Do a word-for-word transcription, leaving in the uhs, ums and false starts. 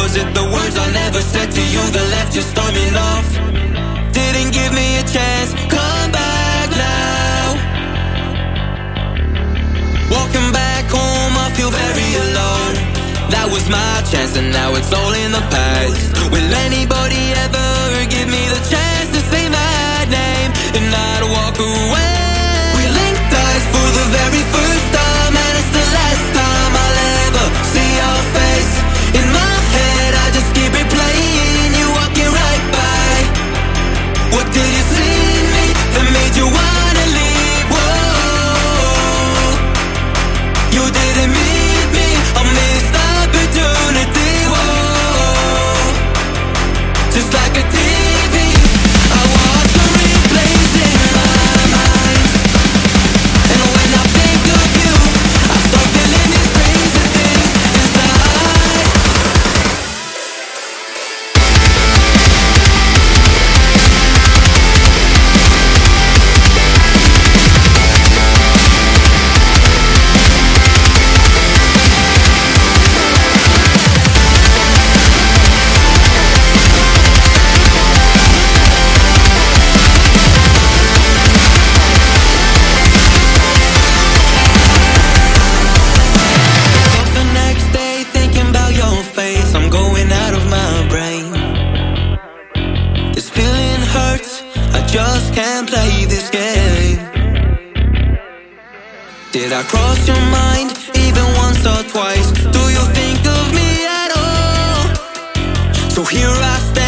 Was it the words I never said to you that left you storming off? Didn't give me a chance, come back now. Walking back home, I feel very alone. That was my chance and now it's all in the past. Will anybody ever give me the chance to say my name and not walk away? We linked eyes for the very first time, and it's the last time I'll ever see your face. In my head I just keep replaying you walking right by. What did you see in me that made you wanna leave? Whoa, you didn't meet me, I missed opportunity. Whoa, just like a T V, I watch the replays in my mind. And when I think of you, I start feeling these crazy things inside. Up the next day thinking about your face, I'm going out of my brain. This feeling hurts, I just can't play this game. Did I cross your mind even once or twice? Do you think of me at all? So here I stand